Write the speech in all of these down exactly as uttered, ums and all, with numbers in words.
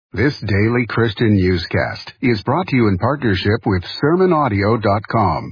This daily Christian newscast is brought to you in partnership with sermon audio dot com.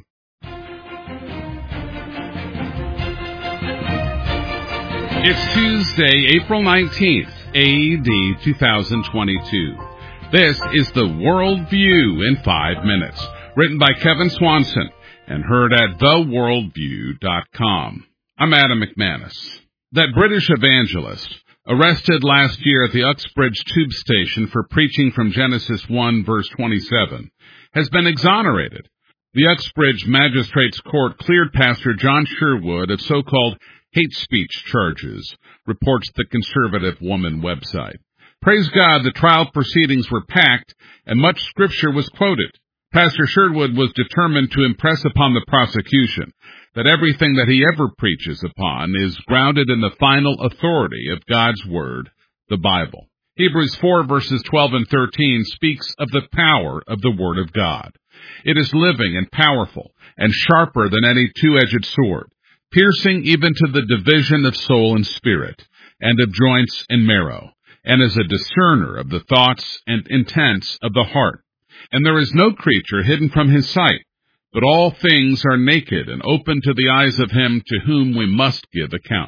It's Tuesday, April nineteenth, A D two thousand twenty-two. This is the Worldview in five minutes, written by Kevin Swanson and heard at the worldview dot com. I'm Adam McManus. That British evangelist, arrested last year at the Uxbridge tube station for preaching from Genesis one, verse twenty-seven, has been exonerated. The Uxbridge Magistrates Court cleared Pastor John Sherwood of so-called hate speech charges, reports the Conservative Woman website. Praise God, the trial proceedings were packed and much scripture was quoted. Pastor Sherwood was determined to impress upon the prosecution that everything that he ever preaches upon is grounded in the final authority of God's Word, the Bible. Hebrews four, verses twelve and thirteen speaks of the power of the Word of God. It is living and powerful and sharper than any two-edged sword, piercing even to the division of soul and spirit, and of joints and marrow, and is a discerner of the thoughts and intents of the heart. And there is no creature hidden from his sight, but all things are naked and open to the eyes of him to whom we must give account.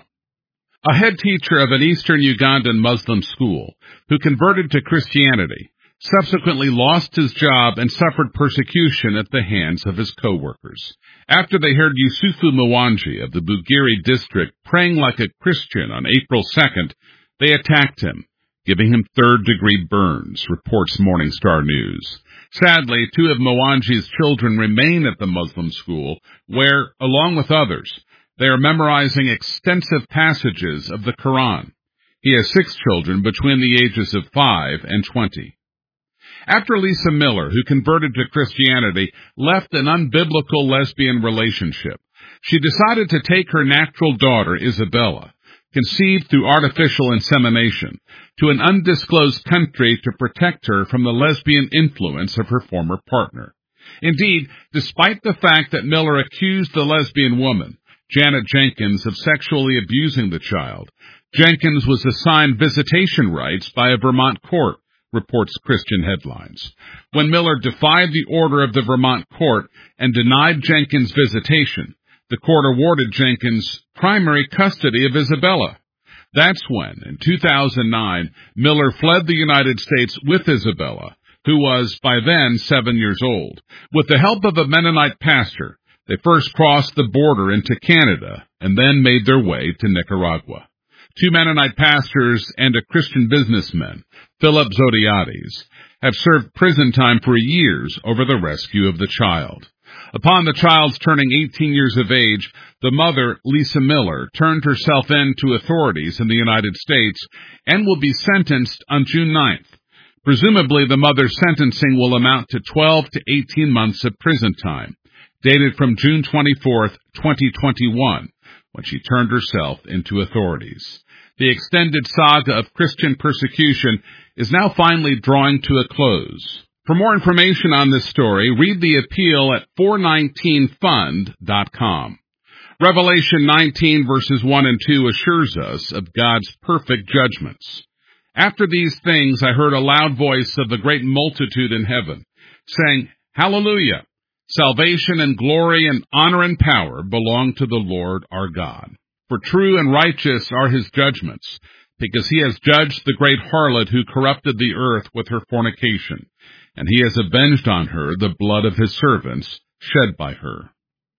A head teacher of an eastern Ugandan Muslim school, who converted to Christianity, subsequently lost his job and suffered persecution at the hands of his co-workers. After they heard Yusufu Mwangi of the Bugiri district praying like a Christian on April second, they attacked him, giving him third-degree burns, reports Morning Star News. Sadly, two of Mwangi's children remain at the Muslim school, where, along with others, they are memorizing extensive passages of the Quran. He has six children between the ages of five and twenty. After Lisa Miller, who converted to Christianity, left an unbiblical lesbian relationship, she decided to take her natural daughter, Isabella, conceived through artificial insemination, to an undisclosed country to protect her from the lesbian influence of her former partner. Indeed, despite the fact that Miller accused the lesbian woman, Janet Jenkins, of sexually abusing the child, Jenkins was assigned visitation rights by a Vermont court, reports Christian Headlines. When Miller defied the order of the Vermont court and denied Jenkins visitation, the court awarded Jenkins primary custody of Isabella. That's when, in two thousand nine, Miller fled the United States with Isabella, who was by then seven years old. With the help of a Mennonite pastor, they first crossed the border into Canada and then made their way to Nicaragua. Two Mennonite pastors and a Christian businessman, Philip Zodiades, have served prison time for years over the rescue of the child. Upon the child's turning eighteen years of age, the mother, Lisa Miller, turned herself in to authorities in the United States and will be sentenced on June ninth. Presumably, the mother's sentencing will amount to twelve to eighteen months of prison time, dated from June twenty-fourth, twenty twenty-one, when she turned herself into authorities. The extended saga of Christian persecution is now finally drawing to a close. For more information on this story, read the appeal at four nineteen fund dot com. Revelation nineteen, verses one and two assures us of God's perfect judgments. After these things I heard a loud voice of the great multitude in heaven, saying, Hallelujah! Salvation and glory and honor and power belong to the Lord our God. For true and righteous are his judgments, because he has judged the great harlot who corrupted the earth with her fornication, and he has avenged on her the blood of his servants shed by her.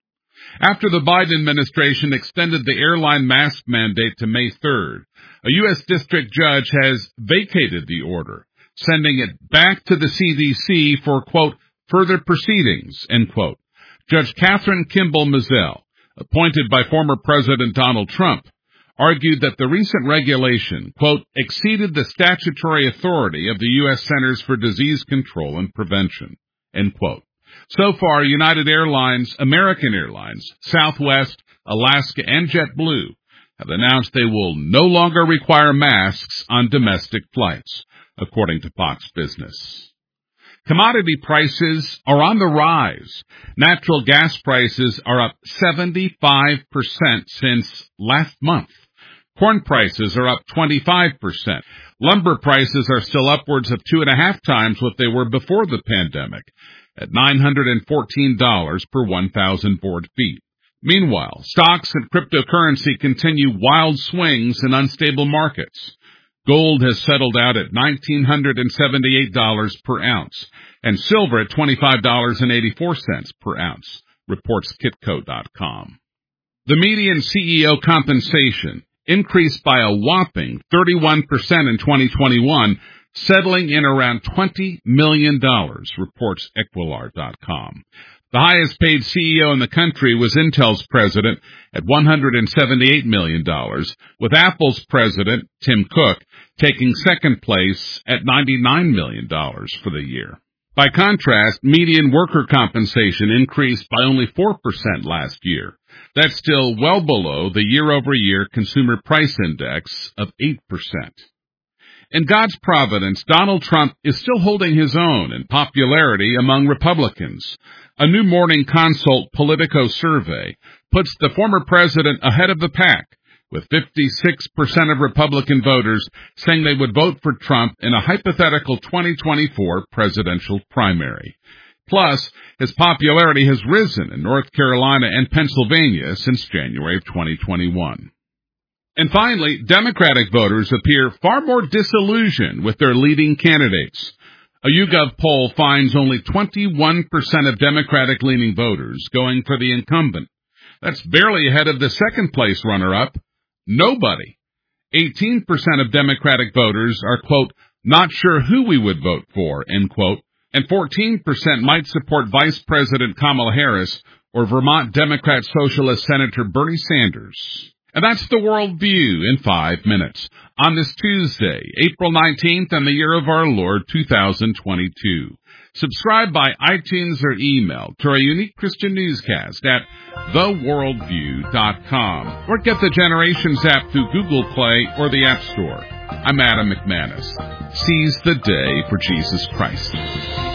After the Biden administration extended the airline mask mandate to May third, a U S district judge has vacated the order, sending it back to the C D C for, quote, further proceedings, end quote. Judge Catherine Kimball Mizell, appointed by former President Donald Trump, argued that the recent regulation, quote, exceeded the statutory authority of the U S Centers for Disease Control and Prevention, end quote. So far, United Airlines, American Airlines, Southwest, Alaska, and JetBlue have announced they will no longer require masks on domestic flights, according to Fox Business. Commodity prices are on the rise. Natural gas prices are up seventy-five percent since last month. Corn prices are up twenty-five percent. Lumber prices are still upwards of two and a half times what they were before the pandemic, at nine hundred fourteen dollars per one thousand board feet. Meanwhile, stocks and cryptocurrency continue wild swings in unstable markets. Gold has settled out at one thousand nine hundred seventy-eight dollars per ounce, and silver at twenty-five dollars and eighty-four cents per ounce, reports Kitco dot com. The median C E O compensation increased by a whopping thirty-one percent in twenty twenty-one, settling in around twenty million dollars, reports Equilar dot com. The highest paid C E O in the country was Intel's president at one hundred seventy-eight million dollars, with Apple's president, Tim Cook, taking second place at ninety-nine million dollars for the year. By contrast, median worker compensation increased by only four percent last year. That's still well below the year-over-year consumer price index of eight percent. In God's providence, Donald Trump is still holding his own in popularity among Republicans. A new Morning Consult Politico survey puts the former president ahead of the pack, with fifty-six percent of Republican voters saying they would vote for Trump in a hypothetical twenty twenty-four presidential primary. Plus, his popularity has risen in North Carolina and Pennsylvania since January of twenty twenty-one. And finally, Democratic voters appear far more disillusioned with their leading candidates. A YouGov poll finds only twenty-one percent of Democratic-leaning voters going for the incumbent. That's barely ahead of the second-place runner-up, nobody. eighteen percent of Democratic voters are, quote, not sure who we would vote for, end quote, and fourteen percent might support Vice President Kamala Harris or Vermont Democrat Socialist Senator Bernie Sanders. And that's the World View in five minutes on this Tuesday, April nineteenth, and the year of our Lord, two thousand twenty-two. Subscribe by iTunes or email to our unique Christian newscast at the worldview dot com, or get the Generations app through Google Play or the App Store. I'm Adam McManus. Seize the day for Jesus Christ.